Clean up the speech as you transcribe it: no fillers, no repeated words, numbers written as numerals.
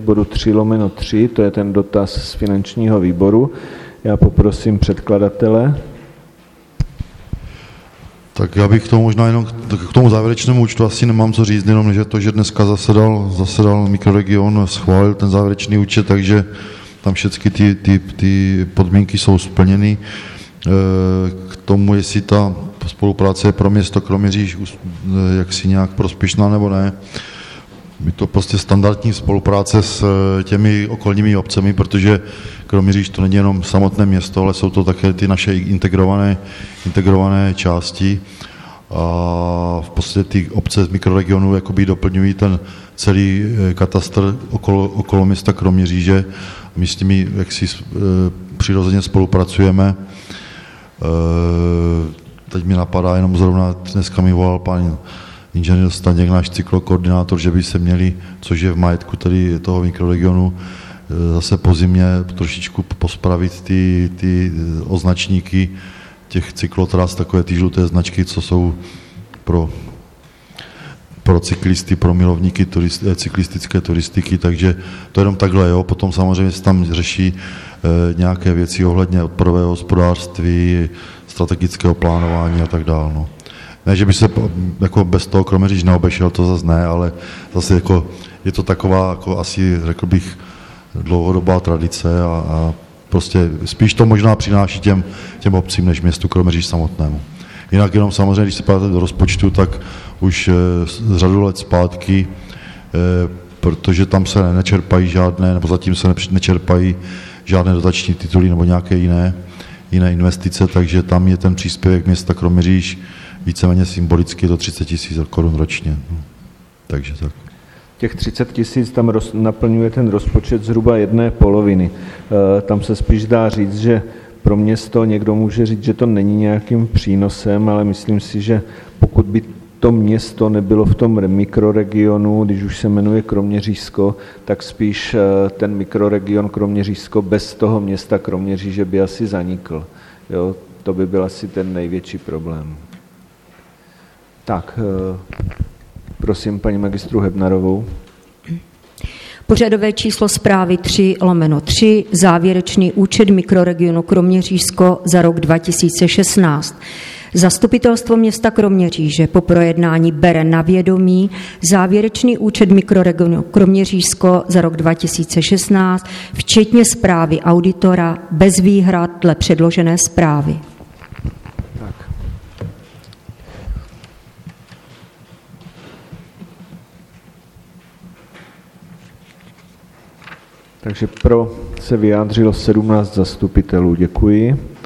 bodu 3/3, to je ten dotaz z finančního výboru. Já poprosím předkladatele. Tak já bych k tomu možná jenom k tomu závěrečnému účtu asi nemám co říct, jenom že to, že dneska zasedal mikroregion, schválil ten závěrečný účet, takže tam všechny ty podmínky jsou splněny. K tomu, jestli ta spolupráce je pro město Kroměříž jaksi nějak prospěšná nebo ne, je to prostě standardní spolupráce s těmi okolními obcemi, protože Kroměříž to není jenom samotné město, ale jsou to také ty naše integrované části. A v podstatě ty obce z mikroregionu jakoby doplňují ten celý katastr okolo města Kroměříže. My s nimi jaksi přirozeně spolupracujeme. Teď mi napadá jenom zrovna, dneska mi volal pan inženýr Staněk, náš cyklokoordinátor, že by se měli, což je v majetku tedy toho mikroregionu, zase po zimě trošičku pospravit ty označníky těch cyklotras, takové ty žluté značky, co jsou pro cyklisty, pro milovníky cyklistické turistiky, takže to jenom takhle, jo. Potom samozřejmě se tam řeší nějaké věci ohledně odpadového hospodářství, strategického plánování a tak dále, no. Ne, že by se jako bez toho Kroměříž neobešel, to zase ne, ale zase jako je to taková, jako asi řekl bych, dlouhodobá tradice a prostě spíš to možná přináší těm obcím, než městu Kroměříž samotnému. Jinak jenom samozřejmě, když se podíváte do rozpočtu, tak už z řadu let zpátky, protože tam se nečerpají žádné, nebo zatím se nečerpají žádné dotační tituly nebo nějaké jiné investice, takže tam je ten příspěvek města Kroměříž víceméně symbolicky do 30 000 korun ročně. Takže tak. Těch 30 000 tam naplňuje ten rozpočet zhruba 1/2. Tam se spíš dá říct, že pro město někdo může říct, že to není nějakým přínosem, ale myslím si, že pokud by to město nebylo v tom mikroregionu, když už se jmenuje Kroměřížsko, tak spíš ten mikroregion Kroměřížsko bez toho města Kroměříže by asi zanikl. Jo, to by byl asi ten největší problém. Tak, prosím paní magistru Hebnarovou. Pořadové číslo zprávy 3/3, závěrečný účet mikroregionu Kroměřížsko za rok 2016. Zastupitelstvo města Kroměříže po projednání bere na vědomí závěrečný účet mikroregionu Kroměřížsko za rok 2016, včetně zprávy auditora bez výhrad dle předložené zprávy. Takže pro se vyjádřilo 17 zastupitelů. Děkuji.